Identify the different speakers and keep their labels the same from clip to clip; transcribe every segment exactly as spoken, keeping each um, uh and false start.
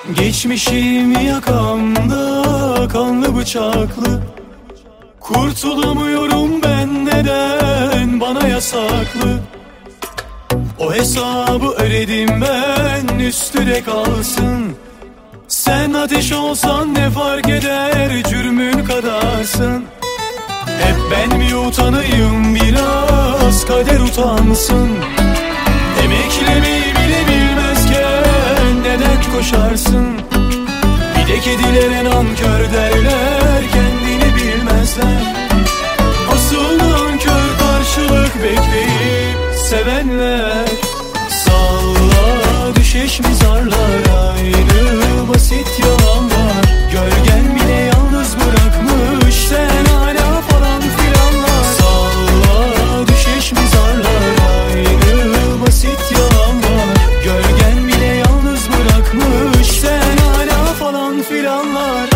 Speaker 1: Geçmişim yakamda kanlı bıçaklı. Kurtulamıyorum ben, neden bana yasaklı? O hesabı ödedim ben, üstüne kalsın. Sen ateş olsan ne fark eder, cürmün kadarsın. Hep ben mi utanayım biraz, kader utansın. Emeklemeyi bile bilmezken neden koşarsın? Bir de kedilere nankör derler, kendini bilmezler. Asıl nankör karşılık bekleyip sevenler. Salla düşeş mi zarlar, aynı basit yalan var. Gölgen bile yalnız bırakmış, sen hala falan filanlar. Salla düşeş mi zarlar, aynı basit yalan var. Gölgen bile yalnız bırakmış, sen hala falan filanlar.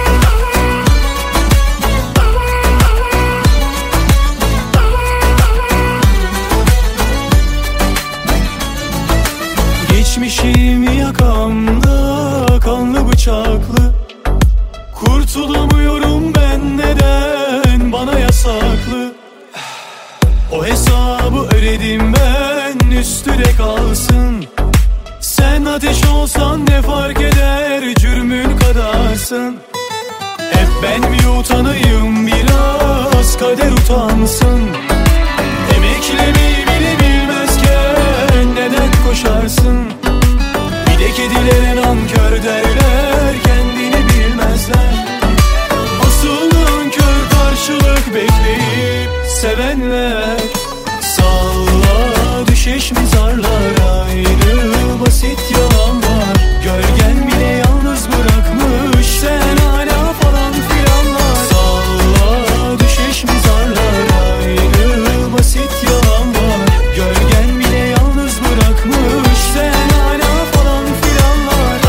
Speaker 1: Geçmişim yakamda kanlı bıçaklı. Kurtulamıyorum ben, neden bana yasaklı? O hesabı ödedim ben, üstüne kalsın. Sen ateş olsan ne fark eder, cürmün kadarsın. Hep ben mi utanayım biraz, kader utansın. Emeklemeyi bile bilmezken neden koşarsın? Bir de kedilere nankör derler, kendini bilmezler. Asıl nankör karşılık bekleyip sevenler. Salla düşeş mi zarlar, aynı basit yalan var. Gölgen bile yalnız bırakmış, sen hala falan filanlar. Salla düşeş mi zarlar, aynı basit yalan var. Gölgen bile yalnız bırakmış, sen hala falan filanlar.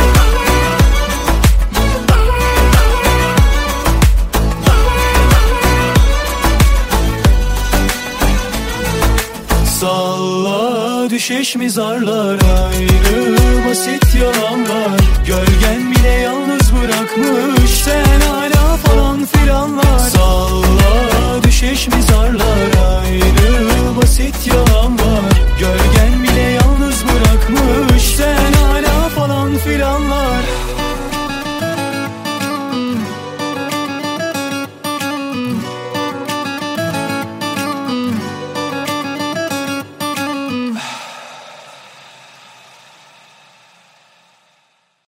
Speaker 1: Salla düşeş mi zarlar, aynı basit yalan var. Gölgen bile yalnız bırakmış, sen hala falan filanlar. Salla düşeş mi zarlar, aynı basit yalan var.